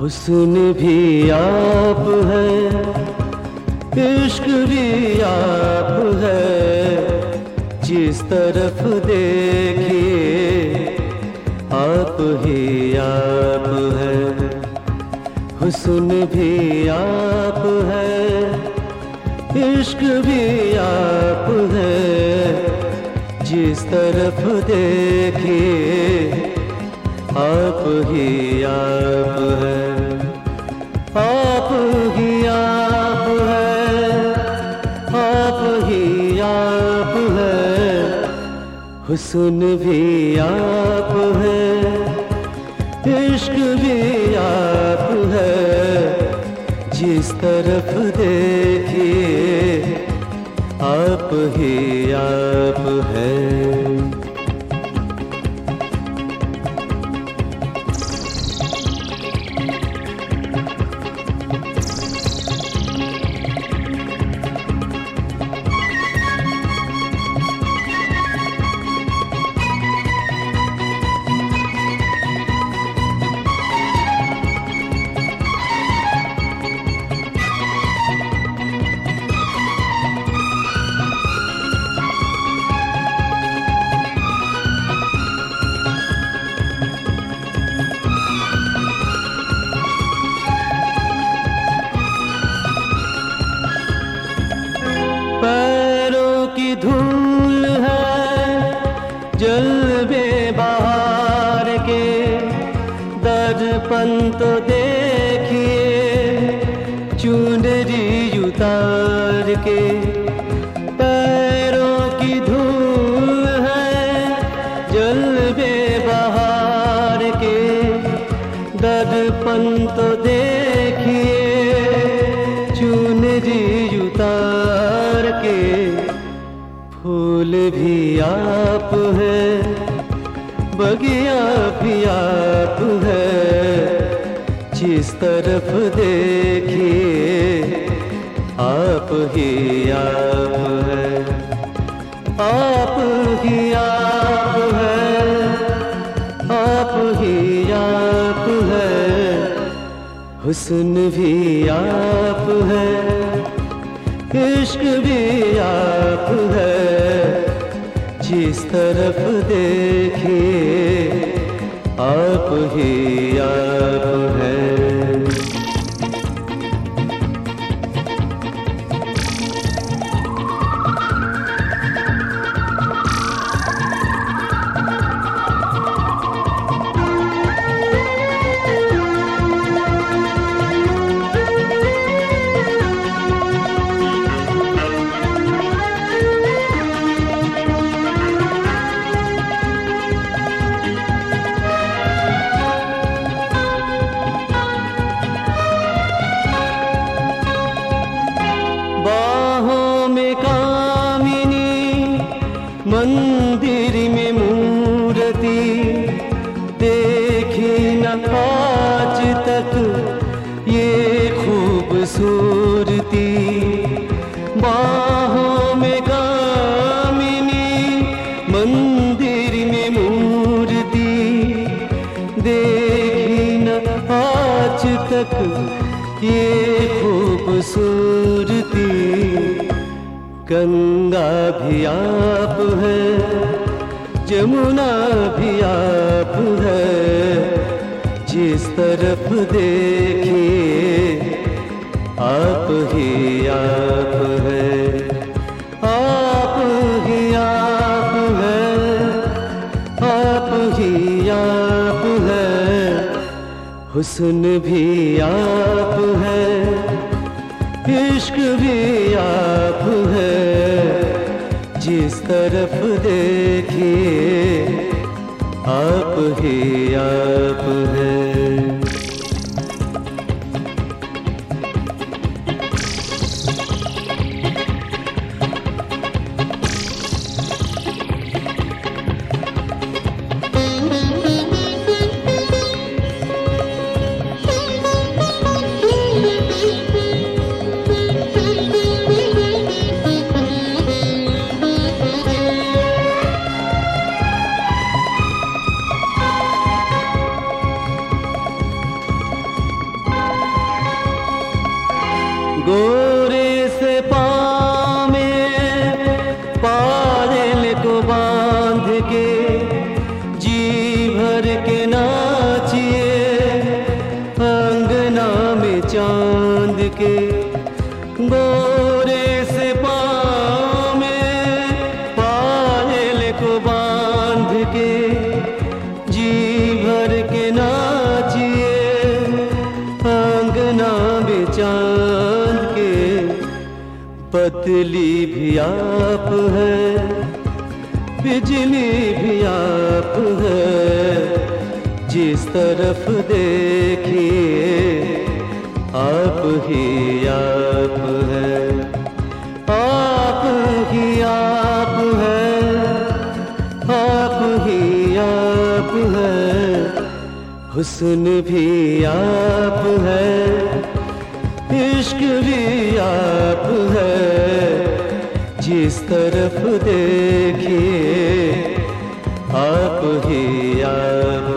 हुस्न भी आप है, इश्क भी आप है, जिस तरफ देखिए आप ही आप है। हुस्न भी आप है, इश्क भी आप है, जिस तरफ देखिए आप ही आप है। आप ही आप है, आप ही आप है, हुस्न भी आप है, इश्क भी आप है, जिस तरफ देखिए आप ही आप है। पैरों की धूल है जलवे बहार के, दर्पण तो देखिए चुनरी उतार के। पैरों की धूल है जलवे बहार के, दर्पण तो देखिए चुनरी उतार के। फूल भी आप है, बगिया भी आप है, जिस तरफ देखिए आप ही आप है। आप ही आप है, आप ही आप है, हुस्न भी आप है, इश्क भी आप है, जिस तरफ देखिए आप ही आप है। बाहों में कामिनी, मंदिर में मूर्ति, देखी न आज तक ये खूबसूरती। बाहों में कामिनी, मंदिर में मूर्ति, देखी न आज तक ये खूबसूरती। गंगा भी आप है, जमुना भी आप है, जिस तरफ देखिए आप ही आप है। आप ही आप है, आप ही आप है, हुस्न भी आप है, इश्क भी आप है, जिस तरफ देखिए आप ही आप है। तितली भी आप है, बिजली भी आप है, जिस तरफ देखिए आप ही आप है, आप ही आप है, आप ही आप है, हुस्न भी आप है, इश्क भी आप है, जिस तरफ देखिए आप ही आप